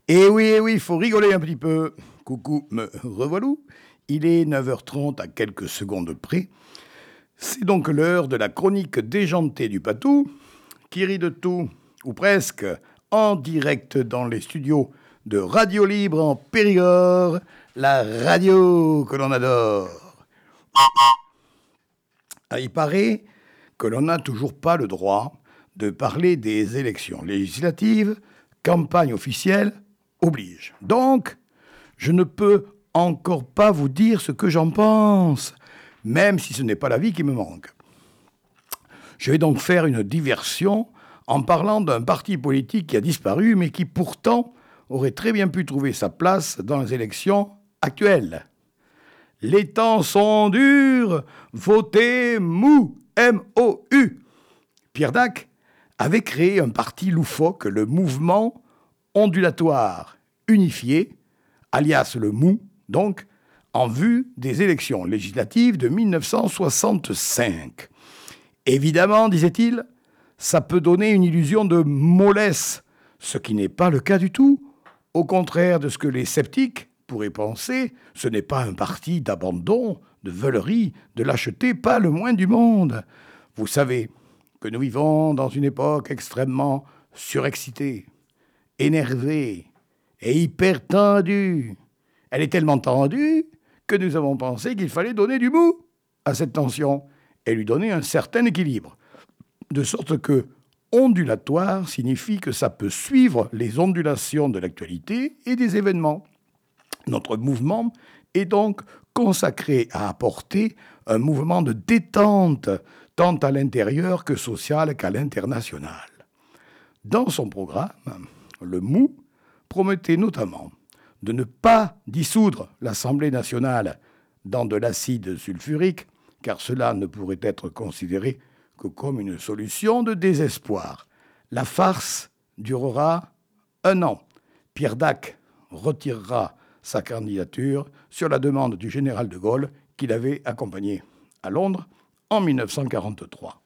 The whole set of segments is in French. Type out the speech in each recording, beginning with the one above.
Eh oui, il faut rigoler un petit peu. Coucou, me revoilou. Il est 9h30 à quelques secondes près. C'est donc l'heure de la chronique déjantée du Patou, qui rit de tout, ou presque, en direct dans les studios de Radio Libre en Périgord, la radio que l'on adore. Il paraît que l'on n'a toujours pas le droit de parler des élections législatives, campagne officielle oblige. Donc, je ne peux encore pas vous dire ce que j'en pense, même si ce n'est pas la vie qui me manque. Je vais donc faire une diversion en parlant d'un parti politique qui a disparu, mais qui pourtant aurait très bien pu trouver sa place dans les élections actuelles. Les temps sont durs, votez mou, M-O-U. Pierre Dac avait créé un parti loufoque, le Mouvement ondulatoire unifié, alias le MOU, donc, en vue des élections législatives de 1965. Évidemment, disait-il, ça peut donner une illusion de mollesse, ce qui n'est pas le cas du tout. Au contraire de ce que les sceptiques pourraient penser, ce n'est pas un parti d'abandon, de veulerie, de lâcheté, pas le moins du monde. Vous savez que nous vivons dans une époque extrêmement surexcitée, énervée et hyper tendue. Elle est tellement tendue que nous avons pensé qu'il fallait donner du mou à cette tension et lui donner un certain équilibre. De sorte que ondulatoire signifie que ça peut suivre les ondulations de l'actualité et des événements. Notre mouvement est donc consacré à apporter un mouvement de détente, tant à l'intérieur que social qu'à l'international. Dans son programme, le MOU promettait notamment de ne pas dissoudre l'Assemblée nationale dans de l'acide sulfurique, car cela ne pourrait être considéré que comme une solution de désespoir. La farce durera 1 an. Pierre Dac retirera sa candidature sur la demande du général de Gaulle qu'il avait accompagné à Londres en 1943.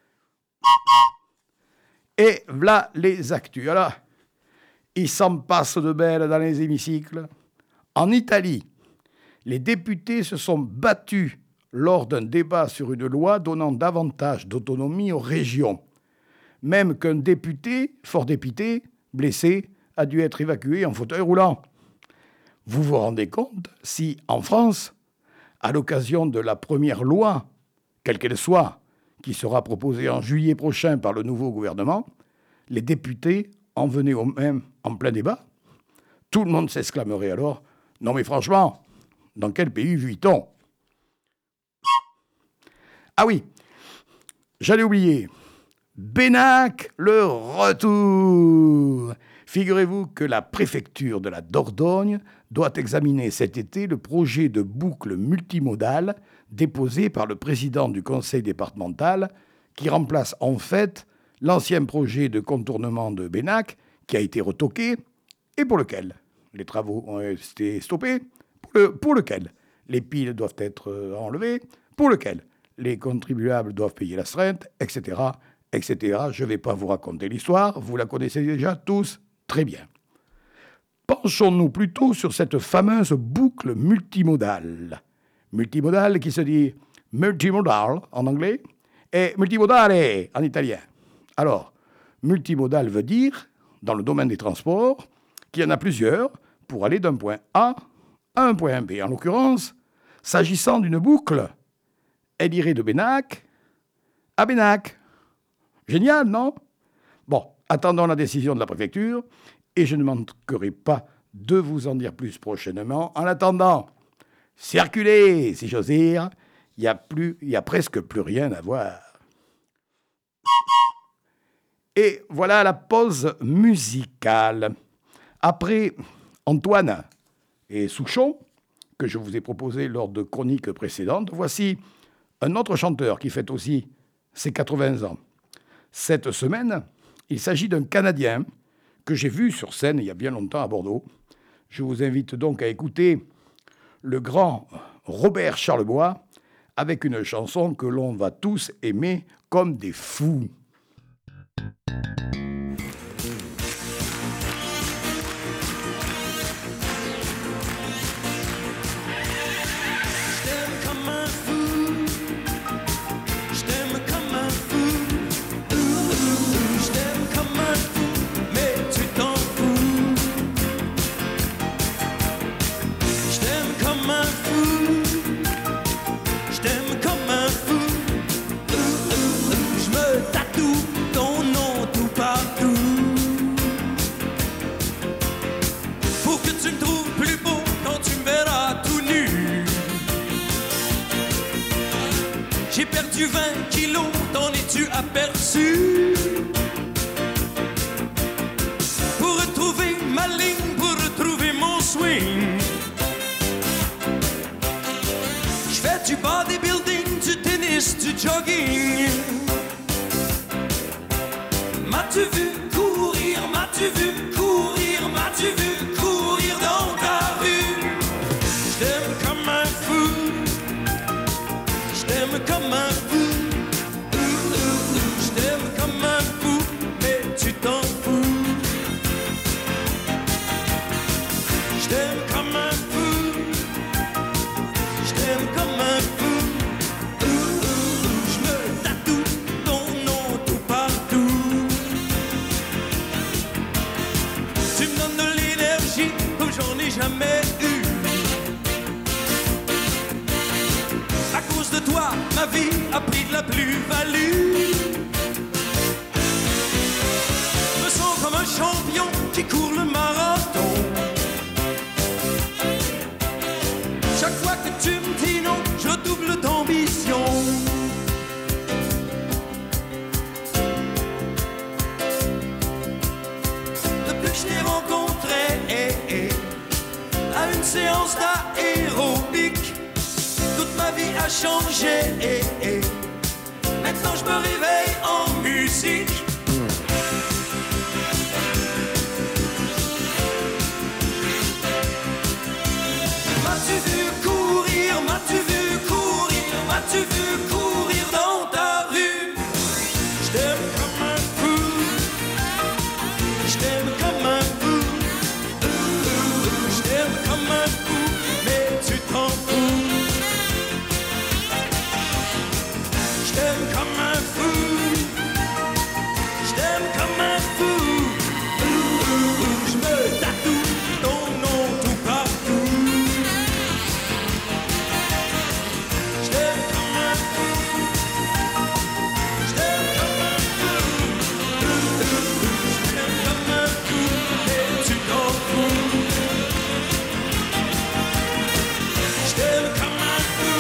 Et voilà les actus. Alors, il s'en passe de belles dans les hémicycles. En Italie, les députés se sont battus lors d'un débat sur une loi donnant davantage d'autonomie aux régions. Même qu'un député, fort dépité, blessé, a dû être évacué en fauteuil roulant. Vous vous rendez compte si, en France, à l'occasion de la première loi, quelle qu'elle soit, qui sera proposée en juillet prochain par le nouveau gouvernement, les députés en venaient au même en plein débat? Tout le monde s'exclamerait alors « Non mais franchement, dans quel pays vit-on » Ah oui, j'allais oublier. Bénac, le retour. Figurez-vous que la préfecture de la Dordogne doit examiner cet été le projet de boucle multimodale déposé par le président du conseil départemental qui remplace en fait l'ancien projet de contournement de Bénac qui a été retoqué et pour lequel les travaux ont été stoppés, pour lequel les piles doivent être enlevées, pour lequel les contribuables doivent payer l'astreinte, etc., etc. Je ne vais pas vous raconter l'histoire, vous la connaissez déjà tous très bien. Penchons-nous plutôt sur cette fameuse boucle multimodale. Multimodale qui se dit multimodal en anglais et multimodale en italien. Alors, multimodal veut dire, dans le domaine des transports, qu'il y en a plusieurs pour aller d'un point A à un point B. En l'occurrence, s'agissant d'une boucle, elle irait de Bénac à Bénac. Génial, non? Bon, attendons la décision de la préfecture et je ne manquerai pas de vous en dire plus prochainement. En attendant, circulez, si j'ose dire, il y a presque plus rien à voir. Et voilà la pause musicale. Après Antoine et Souchon, que je vous ai proposé lors de chroniques précédentes, voici un autre chanteur qui fête aussi ses 80 ans. Cette semaine, il s'agit d'un Canadien que j'ai vu sur scène il y a bien longtemps à Bordeaux. Je vous invite donc à écouter le grand Robert Charlebois avec une chanson que l'on va tous aimer comme des fous. As-tu 20 kilos, t'en es-tu aperçu? Pour retrouver ma ligne, pour retrouver mon swing, je fais du bodybuilding, du tennis, du jogging. M'as-tu vu courir, m'as-tu vu courir, m'as-tu vu courir dans ta rue? Je t'aime comme un fou, je t'aime comme un fou, je t'aime comme un fou, mais tu t'en fous. Je t'aime comme un fou, je t'aime comme un fou, je me tatoue ton nom tout partout. Tu me donnes de l'énergie comme j'en ai jamais eu. À cause de toi, ma vie a pris de la plus-value. Je me sens comme un champion qui court le marathon. Chaque fois que tu me dis non, je redouble d'ambition. Depuis que je t'ai rencontré à une séance d'aérobic, toute ma vie a changé. Maintenant je me réveille en musique. M'as-tu vu courir, m'as-tu vu courir, m'as-tu vu courir dans ta rue? Je t'aime comme un fou, je t'aime comme un fou, je t'aime comme un fou, mais tu t'en fous. Je t'aime comme un fou, je t'aime comme un fou, je me tatoue ton nom tout partout. Je t'aime comme un fou, je t'aime comme un fou, je t'aime comme un fou, mais tu t'en fous. Je t'aime comme un fou,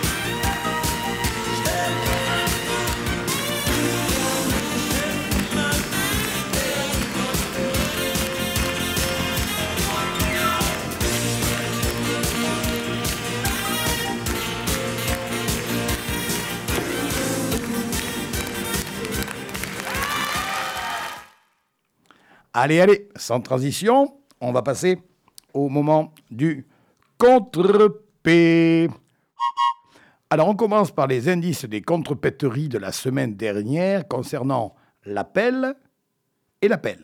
je t'aime comme un fou, je t'aime comme un fou. Allez, sans transition, on va passer au moment du contre-P. Alors, on commence par les indices des contrepéteries de la semaine dernière concernant l'appel et l'appel.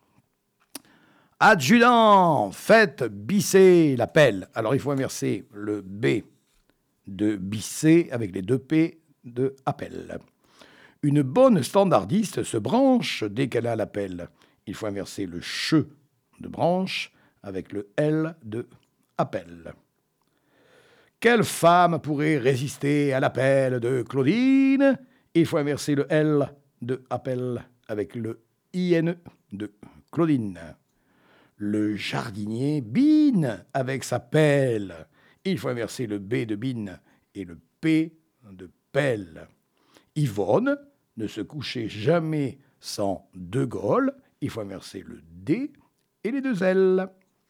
Adjudant, faites bisser l'appel. Alors, il faut inverser le B de bisser avec les deux P de appel. Une bonne standardiste se branche dès qu'elle a l'appel. Il faut inverser le che de branche avec le L de appel. Quelle femme pourrait résister à l'appel de Claudine? Il faut inverser le L de appel avec le IN de Claudine. Le jardinier bine avec sa pelle. Il faut inverser le B de bine et le P de pelle. Yvonne ne se couchait jamais sans De Gaulle. Il faut inverser le D et les deux L.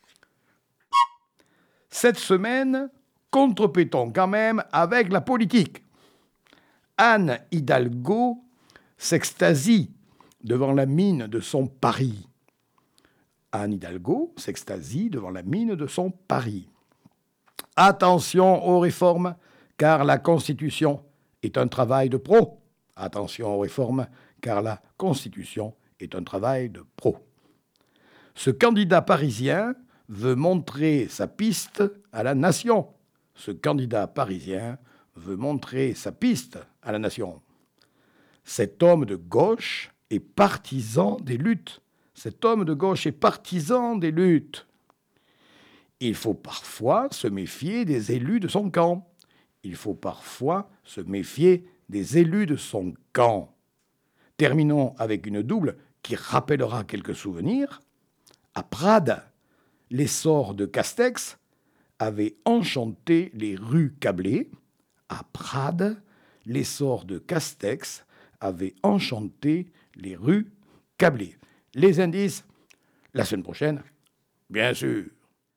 Cette semaine, contrepétons quand même avec la politique. Anne Hidalgo s'extasie devant la mine de son Paris. Anne Hidalgo s'extasie devant la mine de son Paris. Attention aux réformes, car la Constitution est un travail de pro. Attention aux réformes, car la Constitution est un travail de pro. Ce candidat parisien veut montrer sa piste à la nation. Ce candidat parisien veut montrer sa piste à la nation. Cet homme de gauche est partisan des luttes. Cet homme de gauche est partisan des luttes. Il faut parfois se méfier des élus de son camp. Il faut parfois se méfier des élus de son camp. Terminons avec une double qui rappellera quelques souvenirs. À Prades, l'essor de Castex avait enchanté les rues câblées. À Prades, l'essor de Castex avait enchanté les rues câblées. Les indices, la semaine prochaine, bien sûr.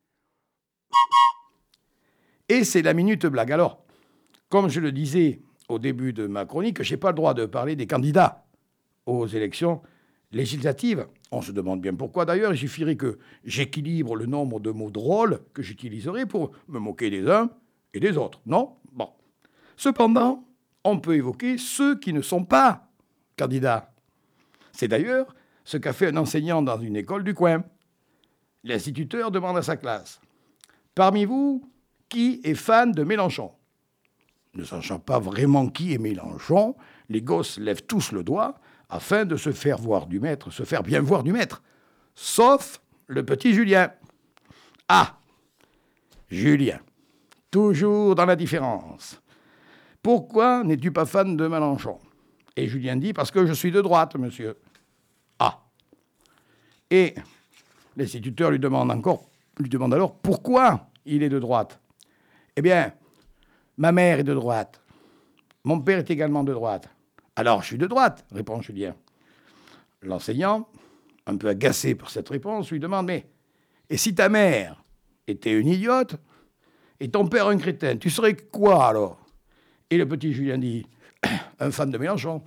Et c'est la minute blague. Alors, comme je le disais au début de ma chronique, je n'ai pas le droit de parler des candidats aux élections législatives. On se demande bien pourquoi d'ailleurs. Il suffirait que j'équilibre le nombre de mots drôles que j'utiliserai pour me moquer des uns et des autres. Non ? Bon. Cependant, on peut évoquer ceux qui ne sont pas candidats. C'est d'ailleurs ce qu'a fait un enseignant dans une école du coin. L'instituteur demande à sa classe : parmi vous, qui est fan de Mélenchon ? Ne sachant pas vraiment qui est Mélenchon, les gosses lèvent tous le doigt afin de se faire voir du maître, se faire bien voir du maître. Sauf le petit Julien. Ah, Julien, toujours dans la différence. Pourquoi n'es-tu pas fan de Mélenchon ? Et Julien dit : parce que je suis de droite, monsieur. Ah. Et l'instituteur lui demande alors pourquoi il est de droite. Eh bien, ma mère est de droite. Mon père est également de droite. Alors, je suis de droite, répond Julien. L'enseignant, un peu agacé par cette réponse, lui demande : mais, et si ta mère était une idiote et ton père un crétin, tu serais quoi alors ? Et le petit Julien dit : un fan de Mélenchon.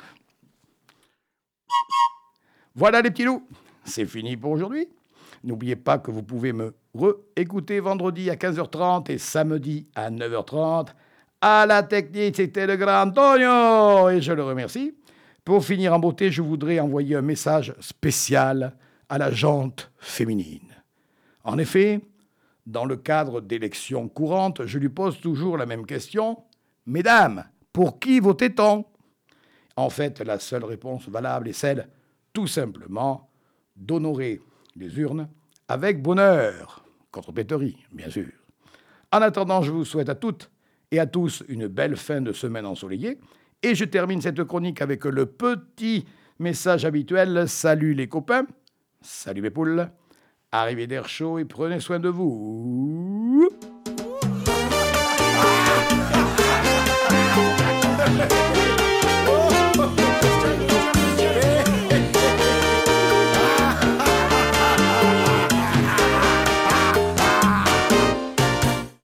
Voilà les petits loups, c'est fini pour aujourd'hui. N'oubliez pas que vous pouvez me réécouter vendredi à 15h30 et samedi à 9h30. À la technique, c'était le grand Antonio et je le remercie. Pour finir en beauté, je voudrais envoyer un message spécial à la gente féminine. En effet, dans le cadre d'élections courantes, je lui pose toujours la même question : mesdames, pour qui votez-on ? En fait, la seule réponse valable est celle, tout simplement, d'honorer les urnes avec bonheur, contre péterie, bien sûr. En attendant, je vous souhaite à toutes et à tous une belle fin de semaine ensoleillée. Et je termine cette chronique avec le petit message habituel. Salut les copains, salut mes poules, arrivez d'air chaud et prenez soin de vous.